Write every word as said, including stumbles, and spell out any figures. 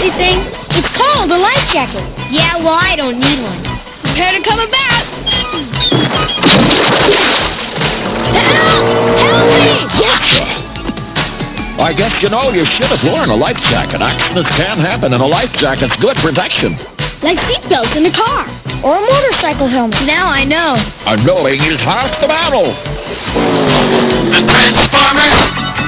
fancy thing? It's called a life jacket. Yeah, well, I don't need one. Prepare to come about. Help! Help me! Gotcha! I guess you know you should have worn a life jacket. Accidents can happen, and a life jacket's good protection. Like seatbelts in a car. Or a motorcycle helmet. Now I know. And knowing is half the battle. The Transformers